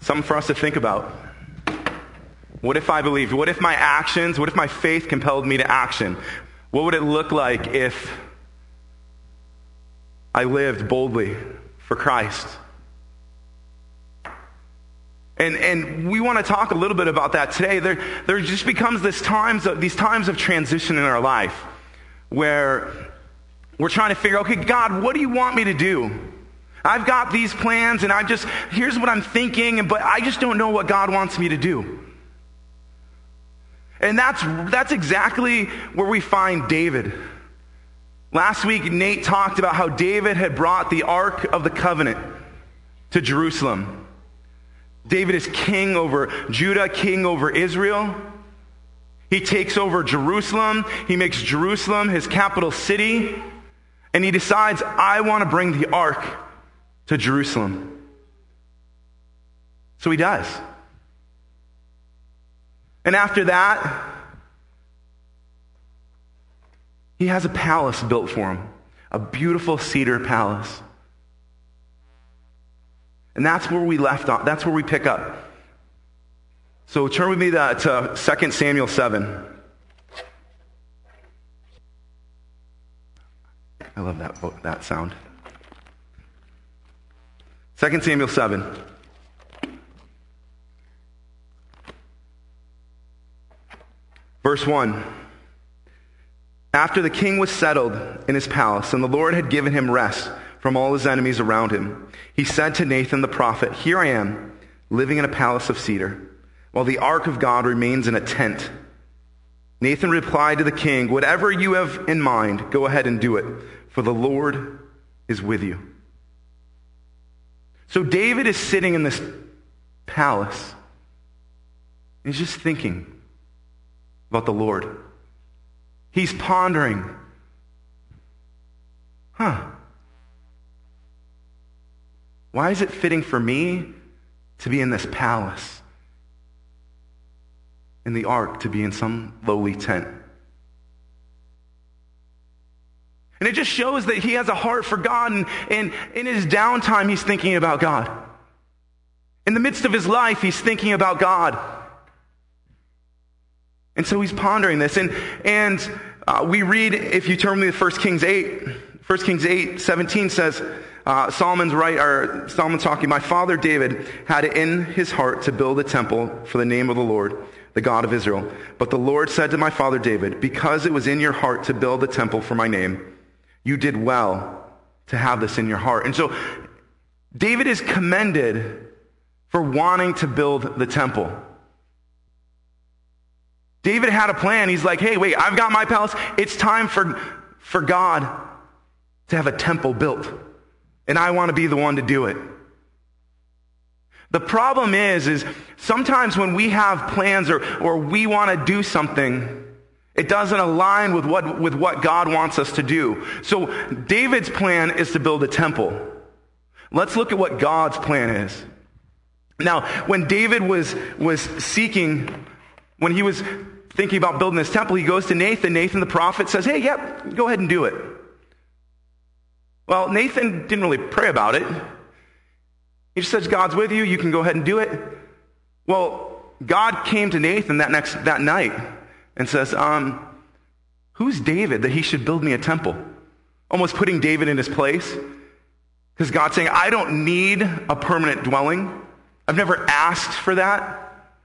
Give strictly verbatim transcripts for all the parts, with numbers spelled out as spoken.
Something for us to think about. What if I believed? What if my actions, what if my faith compelled me to action? What would it look like if I lived boldly for Christ? And and we want to talk a little bit about that today. There, there just becomes this times of, these times of transition in our life where we're trying to figure, okay, God, what do you want me to do? I've got these plans and I just, here's what I'm thinking, but I just don't know what God wants me to do. And that's that's exactly where we find David. Last week, Nate talked about how David had brought the Ark of the Covenant to Jerusalem. David is king over Judah, king over Israel. He takes over Jerusalem. He makes Jerusalem his capital city. And he decides, I want to bring the Ark to Jerusalem. So he does. And after that, he has a palace built for him. A beautiful cedar palace. And that's where we left off. That's where we pick up. So turn with me to, to Second Samuel seven. I love that, that sound. Second Samuel seven. Verse one. After the king was settled in his palace, and the Lord had given him rest from all his enemies around him, he said to Nathan the prophet, here I am, living in a palace of cedar, while the ark of God remains in a tent. Nathan replied to the king, whatever you have in mind, go ahead and do it, for the Lord is with you. So David is sitting in this palace. He's just thinking about the Lord. He's pondering, huh, why is it fitting for me to be in this palace, in the ark to be in some lowly tent? And it just shows that he has a heart for God, and, and in his downtime, he's thinking about God. In the midst of his life, he's thinking about God. And so he's pondering this. And and uh, we read, if you turn me to First Kings eight, First Kings eight seventeen says, uh, Solomon's right, or Solomon's talking, my father David had it in his heart to build a temple for the name of the Lord, the God of Israel. But the Lord said to my father David, because it was in your heart to build a temple for my name, you did well to have this in your heart. And so David is commended for wanting to build the temple. David had a plan. He's like, hey, wait, I've got my palace. It's time for, for God to have a temple built. And I want to be the one to do it. The problem is, is sometimes when we have plans or, or we want to do something, it doesn't align with what, with what God wants us to do. So David's plan is to build a temple. Let's look at what God's plan is. Now, when David was, was seeking, when he was thinking about building this temple, he goes to Nathan. Nathan the prophet says, hey, yeah, go ahead and do it. Well, Nathan didn't really pray about it. He just says, God's with you, you can go ahead and do it. Well, God came to Nathan that next that night and says, um, who's David that he should build me a temple? Almost putting David in his place. Because God's saying, I don't need a permanent dwelling. I've never asked for that.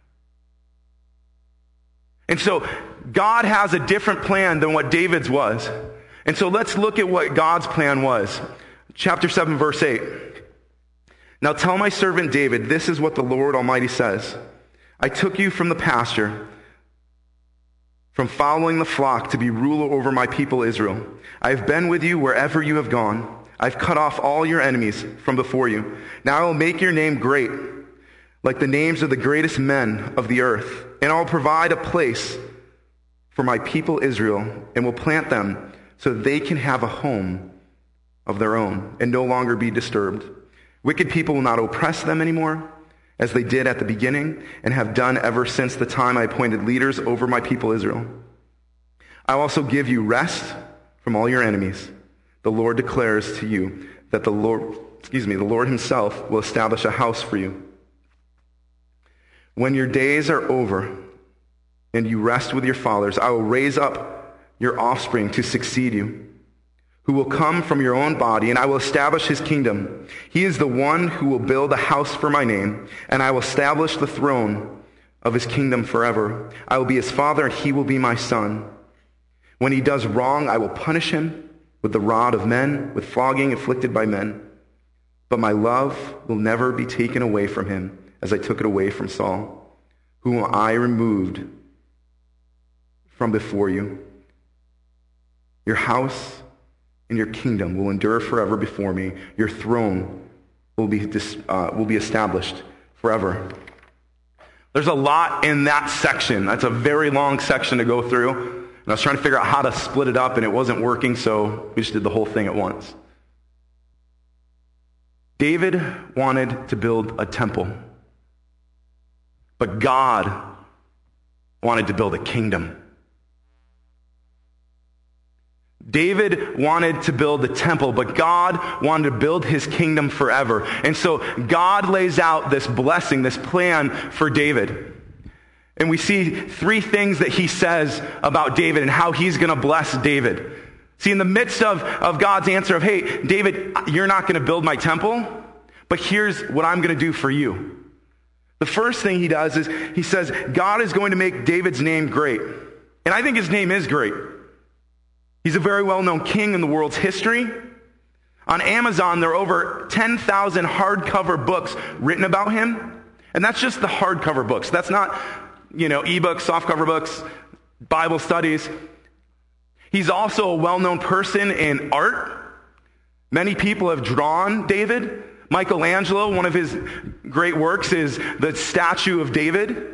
And so God has a different plan than what David's was. And so let's look at what God's plan was. Chapter seven, verse eight. Now tell my servant David, this is what the Lord Almighty says. I took you from the pasture, from following the flock to be ruler over my people Israel. I have been with you wherever you have gone. I've cut off all your enemies from before you. Now I will make your name great, like the names of the greatest men of the earth. And I'll provide a place for my people Israel, and will plant them so that they can have a home of their own and no longer be disturbed. Wicked people will not oppress them anymore, as they did at the beginning and have done ever since the time I appointed leaders over my people Israel. I'll also give you rest from all your enemies. The Lord declares to you that the Lord, excuse me, the Lord himself will establish a house for you. When your days are over and you rest with your fathers, I will raise up your offspring to succeed you, who will come from your own body, and I will establish his kingdom. He is the one who will build a house for my name, and I will establish the throne of his kingdom forever. I will be his father, and he will be my son. When he does wrong, I will punish him with the rod of men, with flogging inflicted by men. But my love will never be taken away from him, as I took it away from Saul, whom I removed from before you. Your house and your kingdom will endure forever before me. Your throne will be dis, uh, will be established forever. There's a lot in that section. That's a very long section to go through. And I was trying to figure out how to split it up, and it wasn't working, so we just did the whole thing at once. David wanted to build a temple, but God wanted to build a kingdom. David wanted to build the temple, but God wanted to build his kingdom forever. And so God lays out this blessing, this plan for David. And we see three things that he says about David and how he's going to bless David. See, in the midst of, of God's answer of, hey, David, you're not going to build my temple, but here's what I'm going to do for you. The first thing he does is he says, God is going to make David's name great. And I think his name is great. He's a very well-known king in the world's history. On Amazon, there are over ten thousand hardcover books written about him. And that's just the hardcover books. That's not, you know, ebooks, softcover books, Bible studies. He's also a well-known person in art. Many people have drawn David. Michelangelo, one of his great works is the statue of David.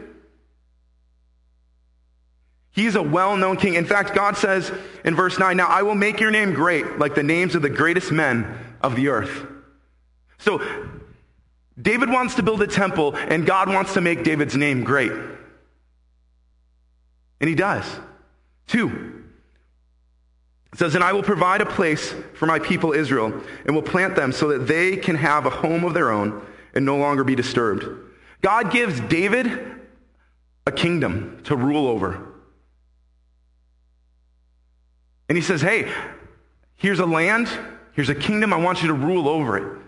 He's a well-known king. In fact, God says in verse nine, now I will make your name great, like the names of the greatest men of the earth. So David wants to build a temple, and God wants to make David's name great. And he does. Two, it says, and I will provide a place for my people Israel, and will plant them so that they can have a home of their own and no longer be disturbed. God gives David a kingdom to rule over. And he says, hey, here's a land, here's a kingdom, I want you to rule over it.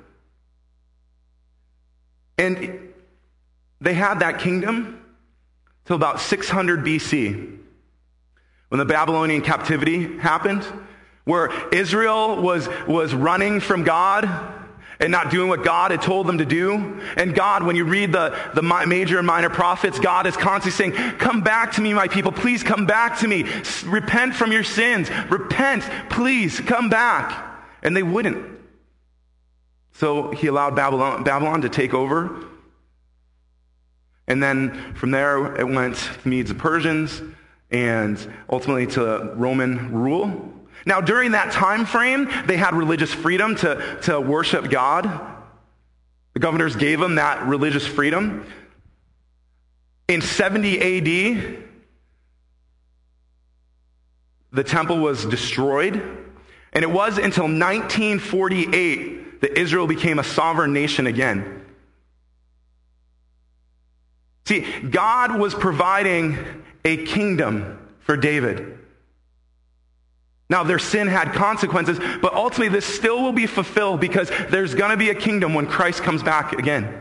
And they had that kingdom till about six hundred B C, when the Babylonian captivity happened, where Israel was, was running from God and not doing what God had told them to do. And God, when you read the, the major and minor prophets, God is constantly saying, come back to me, my people. Please come back to me. Repent from your sins. Repent. Please come back. And they wouldn't. So he allowed Babylon, Babylon to take over. And then from there, it went to Medes and Persians and ultimately to Roman rule. Now, during that time frame, they had religious freedom to, to worship God. The governors gave them that religious freedom. In seventy A D, the temple was destroyed. And it was until nineteen forty-eight that Israel became a sovereign nation again. See, God was providing a kingdom for David. Now, their sin had consequences, but ultimately this still will be fulfilled because there's going to be a kingdom when Christ comes back again.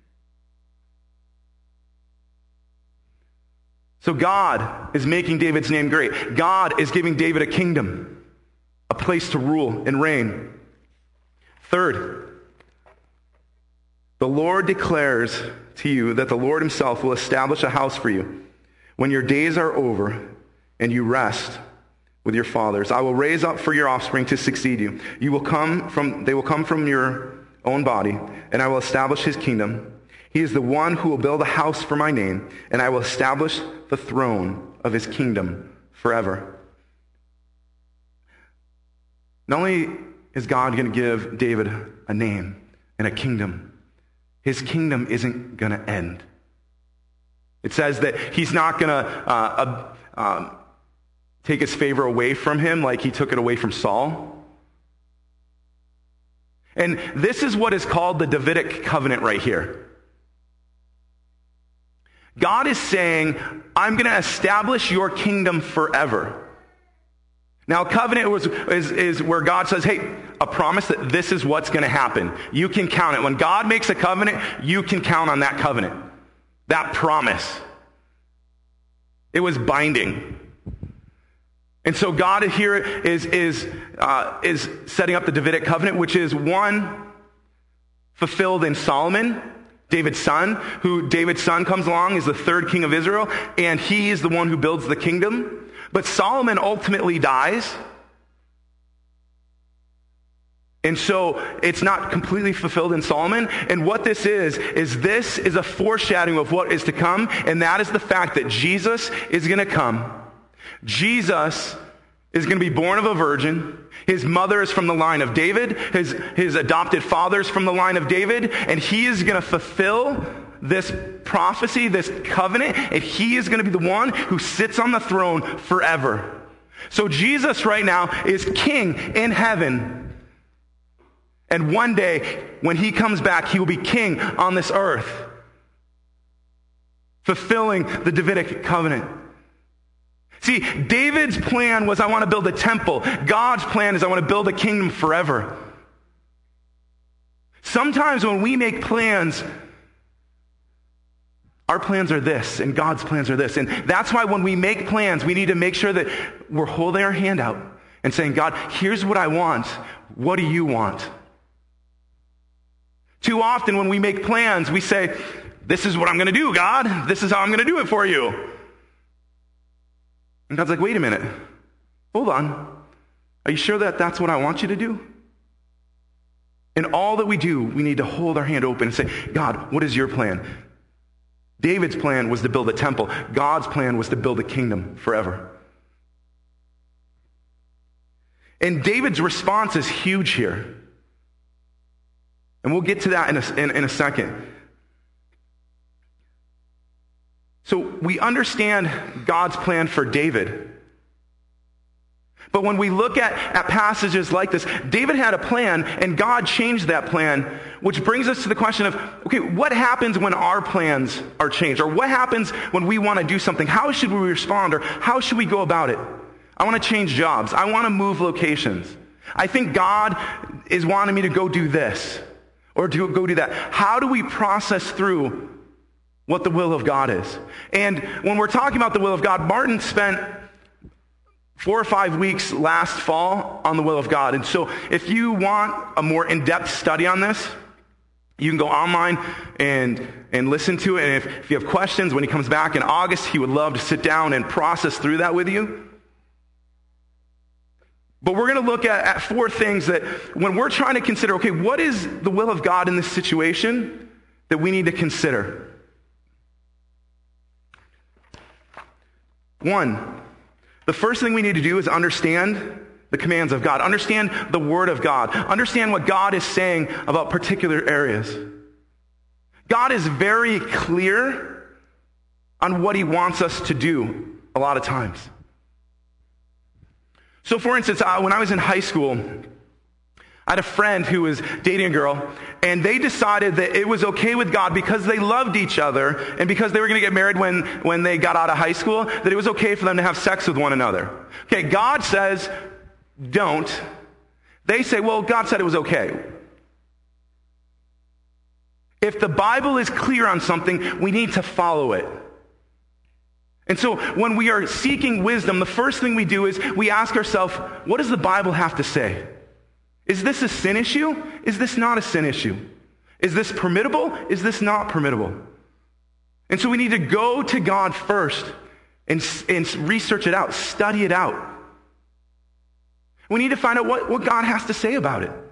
So God is making David's name great. God is giving David a kingdom, a place to rule and reign. Third, the Lord declares to you that the Lord himself will establish a house for you when your days are over and you rest with your fathers. I will raise up for your offspring to succeed you. You will come from, they will come from your own body, and I will establish his kingdom. He is the one who will build a house for my name, and I will establish the throne of his kingdom forever. Not only is God going to give David a name and a kingdom, his kingdom isn't going to end. It says that he's not going to uh, uh, um, take his favor away from him like he took it away from Saul. And this is what is called the Davidic covenant right here. God is saying, I'm going to establish your kingdom forever. Now, a covenant was, is, is where God says, hey, a promise that this is what's going to happen. You can count it. When God makes a covenant, you can count on that covenant, that promise. It was binding. And so God here is, is, uh, is setting up the Davidic covenant, which is one fulfilled in Solomon, David's son, who David's son comes along, is the third king of Israel, and he is the one who builds the kingdom. But Solomon ultimately dies. And so it's not completely fulfilled in Solomon. And what this is, is this is a foreshadowing of what is to come. And that is the fact that Jesus is going to come. Jesus is going to be born of a virgin. His mother is from the line of David. His, his adopted father is from the line of David. And he is going to fulfill this prophecy, this covenant. And he is going to be the one who sits on the throne forever. So Jesus right now is king in heaven. And one day, when he comes back, he will be king on this earth, fulfilling the Davidic covenant. See, David's plan was, I want to build a temple. God's plan is, I want to build a kingdom forever. Sometimes when we make plans, our plans are this, and God's plans are this. And that's why when we make plans, we need to make sure that we're holding our hand out and saying, God, here's what I want. What do you want? Too often when we make plans, we say, this is what I'm going to do, God. This is how I'm going to do it for you. And God's like, wait a minute. Hold on. Are you sure that that's what I want you to do? In all that we do, we need to hold our hand open and say, God, what is your plan? David's plan was to build a temple. God's plan was to build a kingdom forever. And David's response is huge here. And we'll get to that in a, in, in a second. So we understand God's plan for David. But when we look at, at passages like this, David had a plan and God changed that plan, which brings us to the question of, okay, what happens when our plans are changed? Or what happens when we want to do something? How should we respond? Or how should we go about it? I want to change jobs. I want to move locations. I think God is wanting me to go do this. Or to go do that. How do we process through what the will of God is? And when we're talking about the will of God, Martin spent four or five weeks last fall on the will of God. And so if you want a more in-depth study on this, you can go online and, and listen to it. And if, if you have questions, when he comes back in August, he would love to sit down and process through that with you. But we're going to look at, at four things that when we're trying to consider, okay, what is the will of God in this situation that we need to consider? One, the first thing we need to do is understand the commands of God. Understand the Word of God. Understand what God is saying about particular areas. God is very clear on what he wants us to do a lot of times. So for instance, uh, when I was in high school, I had a friend who was dating a girl, and they decided that it was okay with God because they loved each other, and because they were going to get married when, when they got out of high school, that it was okay for them to have sex with one another. Okay, God says, don't. They say, well, God said it was okay. If the Bible is clear on something, we need to follow it. And so when we are seeking wisdom, the first thing we do is we ask ourselves, what does the Bible have to say? Is this a sin issue? Is this not a sin issue? Is this permittable? Is this not permittable? And so we need to go to God first and, and research it out, study it out. We need to find out what, what God has to say about it.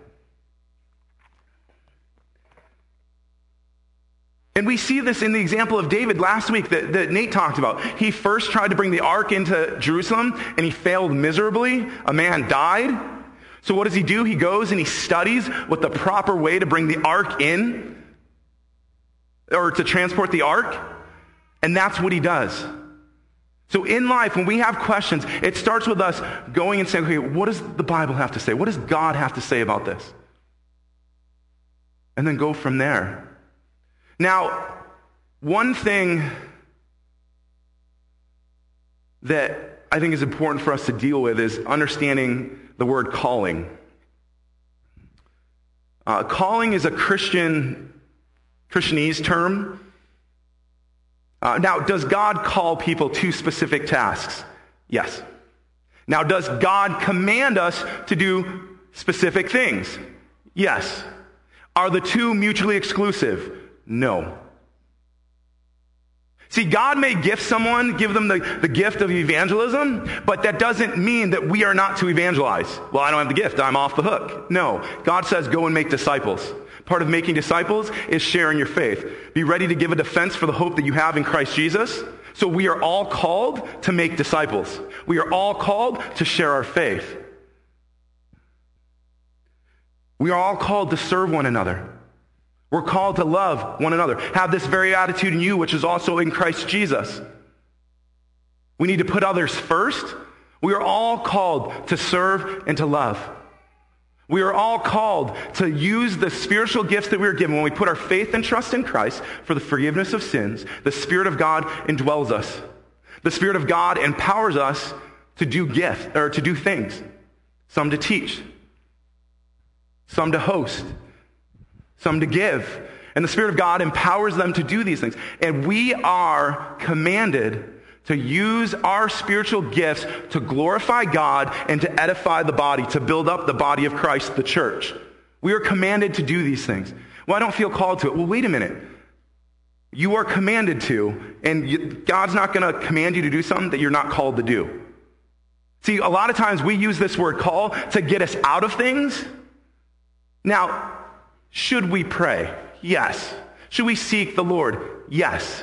And we see this in the example of David last week that, that Nate talked about. He first tried to bring the ark into Jerusalem, and he failed miserably. A man died. So what does he do? He goes and he studies what the proper way to bring the ark in, or to transport the ark, and that's what he does. So in life, when we have questions, it starts with us going and saying, okay, what does the Bible have to say? What does God have to say about this? And then go from there. Now, one thing that I think is important for us to deal with is understanding the word calling. Uh, calling is a Christian, Christianese term. Uh, now, does God call people to specific tasks? Yes. Now, does God command us to do specific things? Yes. Are the two mutually exclusive? No. See, God may gift someone, give them the, the gift of evangelism, but that doesn't mean that we are not to evangelize. Well, I don't have the gift, I'm off the hook. No. God says go and make disciples. Part of making disciples is sharing your faith. Be ready to give a defense for the hope that you have in Christ Jesus. So we are all called to make disciples. We are all called to share our faith. We are all called to serve one another. We're called to love one another. Have this very attitude in you, which is also in Christ Jesus. We need to put others first. We are all called to serve and to love. We are all called to use the spiritual gifts that we are given when we put our faith and trust in Christ for the forgiveness of sins. The Spirit of God indwells us. The Spirit of God empowers us to do gift or to do things. Some to teach, some to host, some to give. And the Spirit of God empowers them to do these things. And we are commanded to use our spiritual gifts to glorify God and to edify the body, to build up the body of Christ, the church. We are commanded to do these things. Well, I don't feel called to it. Well, wait a minute. You are commanded to, and you, God's not going to command you to do something that you're not called to do. See, a lot of times we use this word call to get us out of things. Now, should we pray? Yes. Should we seek the Lord? Yes.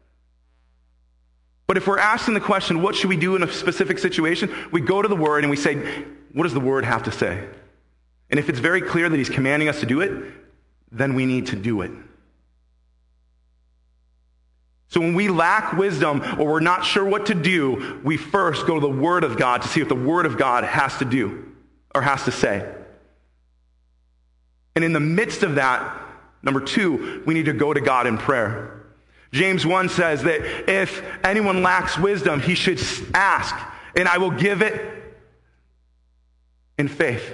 But if we're asking the question, what should we do in a specific situation? We go to the Word and we say, what does the Word have to say? And if it's very clear that He's commanding us to do it, then we need to do it. So when we lack wisdom or we're not sure what to do, we first go to the Word of God to see what the Word of God has to do or has to say. And in the midst of that, number two, we need to go to God in prayer. James one says that if anyone lacks wisdom, he should ask, and I will give it in faith.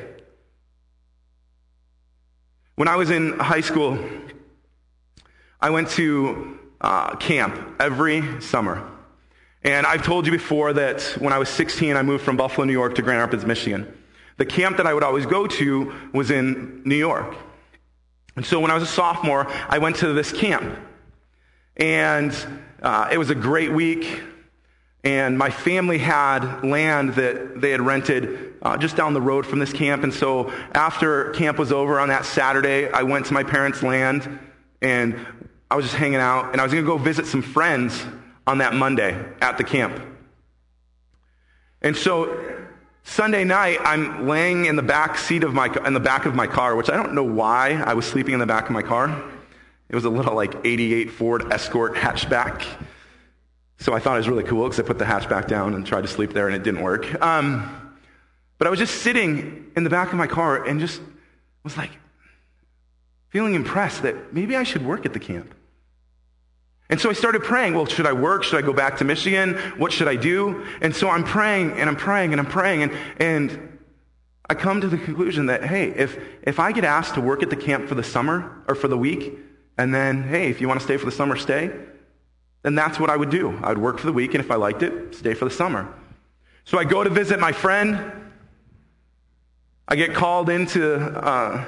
When I was in high school, I went to uh, camp every summer. And I've told you before that when I was sixteen, I moved from Buffalo, New York to Grand Rapids, Michigan. The camp that I would always go to was in New York. And so when I was a sophomore, I went to this camp. And uh, it was a great week. And my family had land that they had rented uh, just down the road from this camp. And so after camp was over on that Saturday, I went to my parents' land and I was just hanging out. And I was going to go visit some friends on that Monday at the camp. And so Sunday night, I'm laying in the back seat of my, in the back of my car, which I don't know why I was sleeping in the back of my car. It was a little like eighty-eight Ford Escort hatchback. So I thought it was really cool because I put the hatchback down and tried to sleep there and it didn't work. Um, but I was just sitting in the back of my car and just was like feeling impressed that maybe I should work at the camp. And so I started praying, well, should I work? Should I go back to Michigan? What should I do? And so I'm praying and I'm praying and I'm praying and, and I come to the conclusion that, hey, if, if I get asked to work at the camp for the summer or for the week, and then, hey, if you want to stay for the summer, stay, then that's what I would do. I would work for the week, and if I liked it, stay for the summer. So I go to visit my friend. I get called in to uh,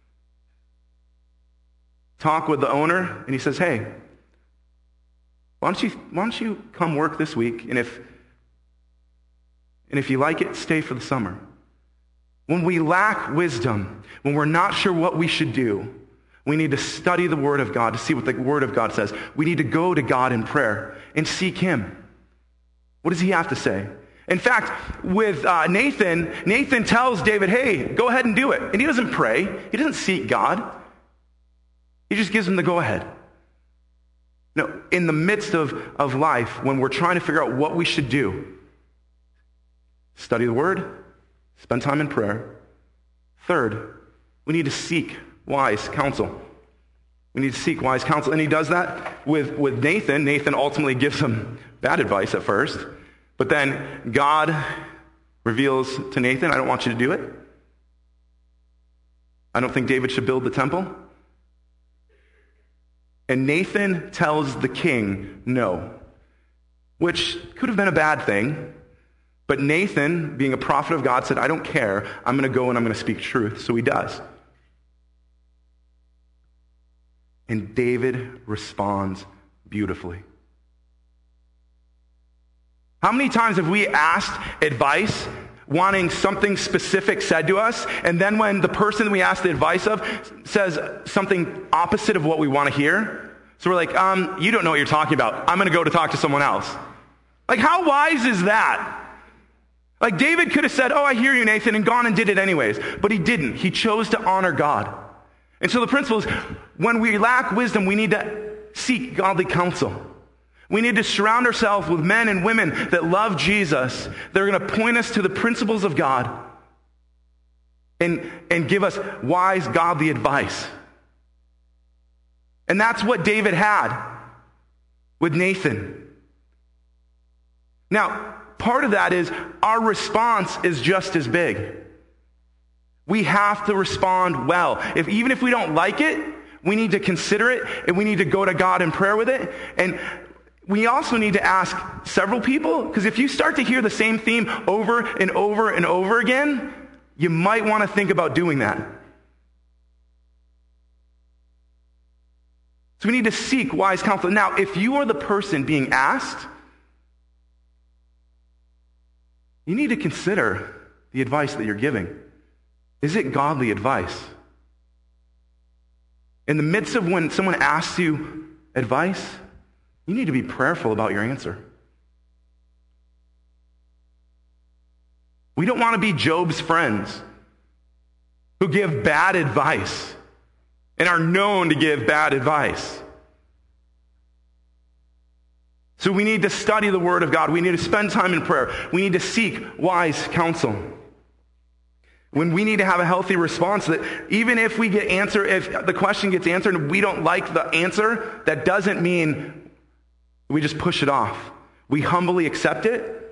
talk with the owner, and he says, hey, why don't you why don't you come work this week, and if and if you like it, stay for the summer. When we lack wisdom, when we're not sure what we should do, we need to study the Word of God to see what the Word of God says. We need to go to God in prayer and seek Him. What does He have to say? In fact, with uh, Nathan, Nathan tells David, hey, go ahead and do it. And he doesn't pray. He doesn't seek God. He just gives him the go-ahead. No, in the midst of, of life, when we're trying to figure out what we should do, study the Word, spend time in prayer. Third, we need to seek wise counsel. We need to seek wise counsel. And he does that with, with Nathan. Nathan ultimately gives him bad advice at first. But then God reveals to Nathan, I don't want you to do it. I don't think David should build the temple. And Nathan tells the king no, which could have been a bad thing. But Nathan, being a prophet of God, said, I don't care. I'm going to go and I'm going to speak truth. So he does. And David responds beautifully. How many times have we asked advice, wanting something specific said to us, and then when the person that we asked the advice of says something opposite of what we want to hear, so we're like, um, you don't know what you're talking about. I'm going to go to talk to someone else. Like, how wise is that? Like, David could have said, oh, I hear you, Nathan, and gone and did it anyways. But he didn't. He chose to honor God. And so the principle is, when we lack wisdom, we need to seek godly counsel. We need to surround ourselves with men and women that love Jesus. They're going to point us to the principles of God and, and give us wise, godly advice. And that's what David had with Nathan. Now, part of that is our response is just as big. We have to respond well. If even if we don't like it, we need to consider it, and we need to go to God in prayer with it. And we also need to ask several people, because if you start to hear the same theme over and over and over again, you might want to think about doing that. So we need to seek wise counsel. Now, if you are the person being asked, you need to consider the advice that you're giving. Is it godly advice? In the midst of when someone asks you advice, you need to be prayerful about your answer. We don't want to be Job's friends who give bad advice and are known to give bad advice. So we need to study the Word of God. We need to spend time in prayer. We need to seek wise counsel. When we need to have a healthy response, that even if we get answer, if the question gets answered and we don't like the answer, that doesn't mean we just push it off. We humbly accept it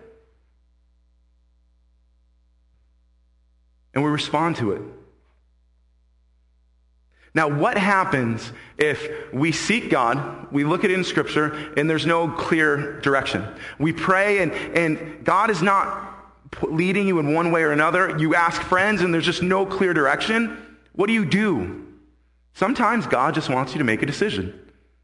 and we respond to it. Now, what happens if we seek God, we look at it in Scripture, and there's no clear direction? We pray, and, and God is not leading you in one way or another. You ask friends, and there's just no clear direction. What do you do? Sometimes God just wants you to make a decision.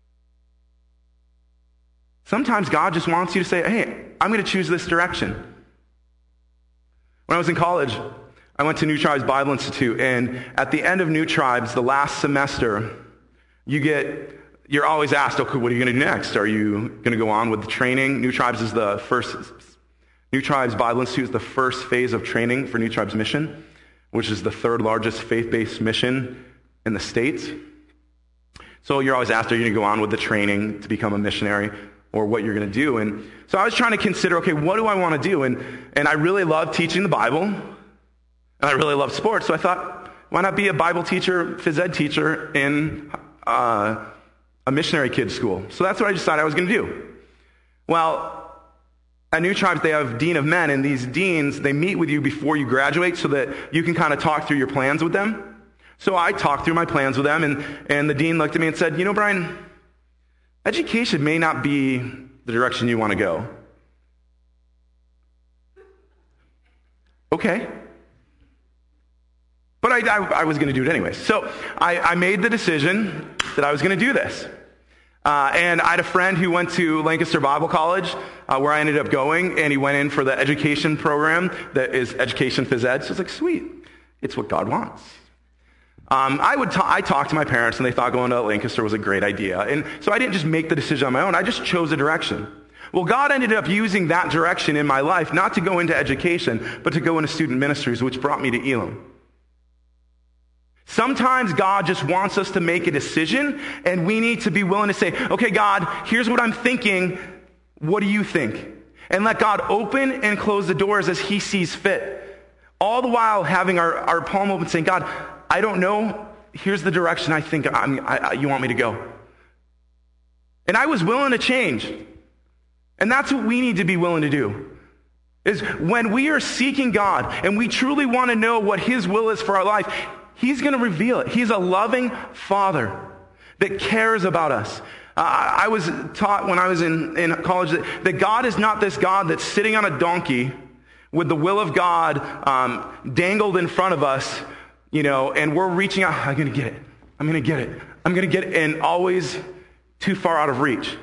Sometimes God just wants you to say, hey, I'm going to choose this direction. When I was in college, I went to New Tribes Bible Institute, and at the end of New Tribes, the last semester, you get, you're always asked, okay, what are you going to do next? Are you going to go on with the training? New Tribes is the first, New Tribes Bible Institute is the first phase of training for New Tribes Mission, which is the third largest faith-based mission in the States. So you're always asked, are you going to go on with the training to become a missionary, or what you're going to do? And so I was trying to consider, okay, what do I want to do? And, and I really love teaching the Bible. And I really love sports, so I thought, why not be a Bible teacher, phys ed teacher in uh, a missionary kids school? So that's what I decided I was going to do. Well, at New Tribes, they have Dean of Men, and these deans, they meet with you before you graduate so that you can kind of talk through your plans with them. So I talked through my plans with them, and, and the dean looked at me and said, you know, Brian, education may not be the direction you want to go. Okay. But I, I, I was going to do it anyway. So I, I made the decision that I was going to do this. Uh, and I had a friend who went to Lancaster Bible College, uh, where I ended up going, and he went in for the education program that is education phys ed. So it's like, sweet. It's what God wants. Um, I would ta- I talked to my parents, and they thought going to Lancaster was a great idea. And so I didn't just make the decision on my own. I just chose a direction. Well, God ended up using that direction in my life, not to go into education, but to go into student ministries, which brought me to Elam. Sometimes God just wants us to make a decision, and we need to be willing to say, okay, God, here's what I'm thinking. What do you think? And let God open and close the doors as he sees fit. All the while having our, our palm open, saying, God, I don't know. Here's the direction I think I'm, I, I, you want me to go. And I was willing to change. And that's what we need to be willing to do. is when we are seeking God and we truly want to know what his will is for our life, he's going to reveal it. He's a loving Father that cares about us. Uh, I was taught when I was in, in college that, that God is not this God that's sitting on a donkey with the will of God um, dangled in front of us, you know, and we're reaching out, I'm going to get it. I'm going to get it. I'm going to get it, and always too far out of reach.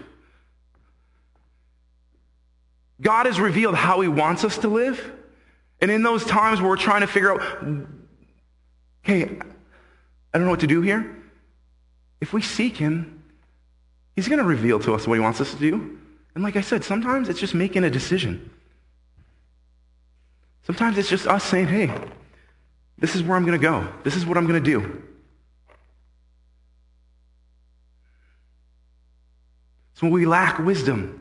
God has revealed how he wants us to live. And in those times where we're trying to figure out, okay, I don't know what to do here. If we seek him, he's going to reveal to us what he wants us to do. And like I said, sometimes it's just making a decision. Sometimes it's just us saying, hey, this is where I'm going to go. This is what I'm going to do. So when we lack wisdom,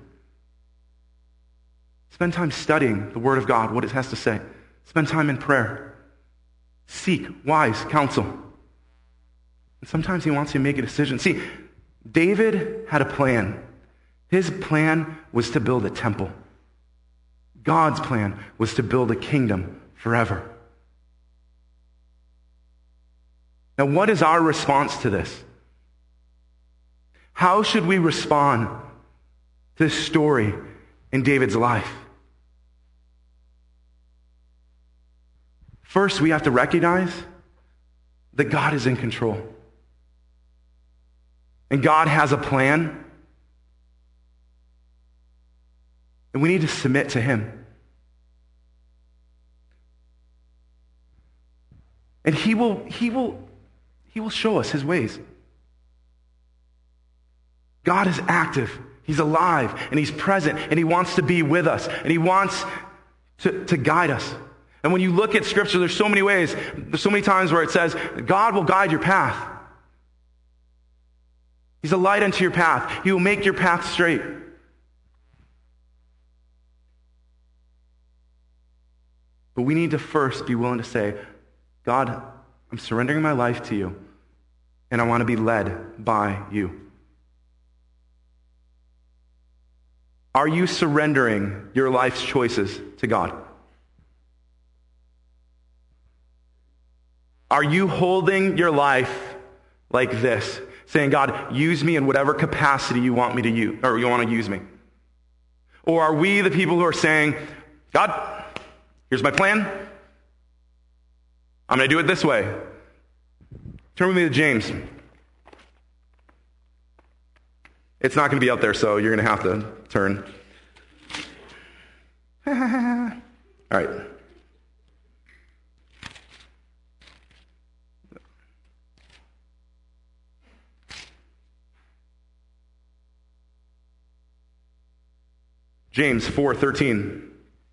spend time studying the Word of God, what it has to say. Spend time in prayer. Seek wise counsel. And sometimes he wants you to make a decision. See, David had a plan. His plan was to build a temple. God's plan was to build a kingdom forever. Now, what is our response to this? How should we respond to this story in David's life? First, we have to recognize that God is in control. And God has a plan. And we need to submit to him. And he will, he will, he will show us his ways. God is active. He's alive, and he's present, and he wants to be with us, and he wants to, to guide us. And when you look at Scripture, there's so many ways, there's so many times where it says, God will guide your path. He's a light unto your path. He will make your path straight. But we need to first be willing to say, God, I'm surrendering my life to you, and I want to be led by you. Are you surrendering your life's choices to God? Are you holding your life like this, saying, God, use me in whatever capacity you want me to use, or you want to use me? Or are we the people who are saying, God, here's my plan. I'm going to do it this way. Turn with me to James. It's not going to be out there, so you're going to have to turn. All right. James four thirteen.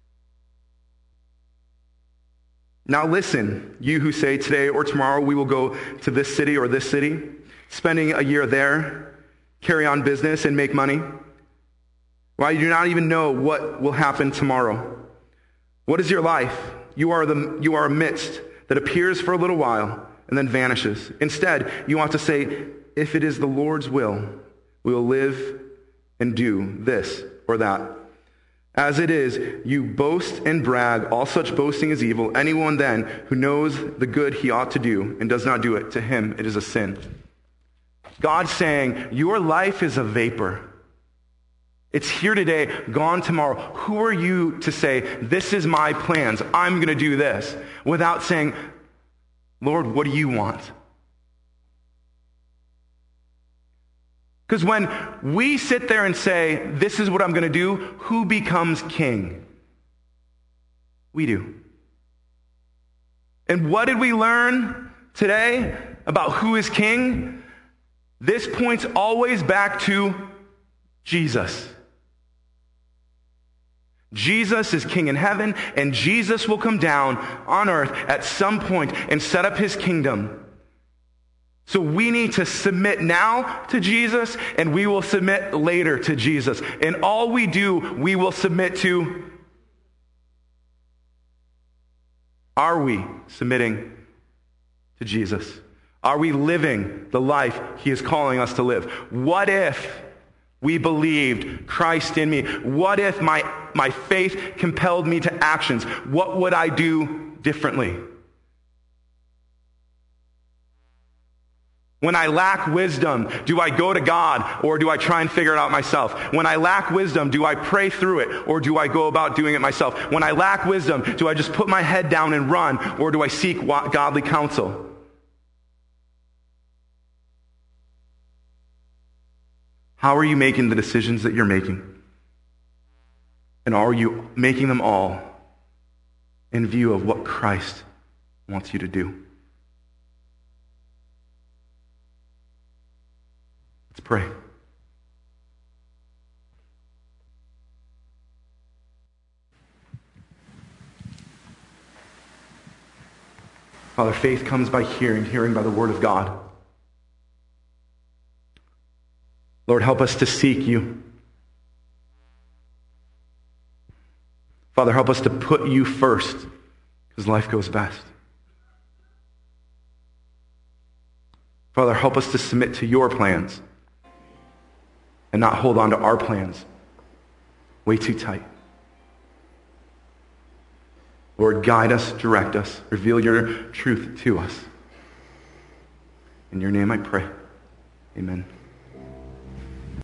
Now listen, you who say today or tomorrow we will go to this city or this city, spending a year there, carry on business and make money. Why, you do not even know what will happen tomorrow. What is your life? You are the you are a mist that appears for a little while and then vanishes. Instead, you ought to say, if it is the Lord's will, we will live and do this or that. As it is, you boast and brag. All such boasting is evil. Anyone then who knows the good he ought to do and does not do it, to him it is a sin. God's saying, your life is a vapor. It's here today, gone tomorrow. Who are you to say, this is my plans, I'm going to do this, without saying, Lord, what do you want? Because when we sit there and say, this is what I'm going to do, who becomes king? We do. And what did we learn today about who is king? This points always back to Jesus. Jesus is king in heaven, and Jesus will come down on earth at some point and set up his kingdom. So we need to submit now to Jesus, and we will submit later to Jesus. And all we do, we will submit to. Are we submitting to Jesus? Are we living the life he is calling us to live? What if, We believed Christ in me. What if my, my faith compelled me to actions? What would I do differently? When I lack wisdom, do I go to God or do I try and figure it out myself? When I lack wisdom, do I pray through it or do I go about doing it myself? When I lack wisdom, do I just put my head down and run or do I seek godly counsel? How are you making the decisions that you're making? And are you making them all in view of what Christ wants you to do? Let's pray. Father, faith comes by hearing, hearing by the word of God. Lord, help us to seek you. Father, help us to put you first, because life goes best. Father, help us to submit to your plans and not hold on to our plans way too tight. Lord, guide us, direct us, reveal your truth to us. In your name I pray. Amen.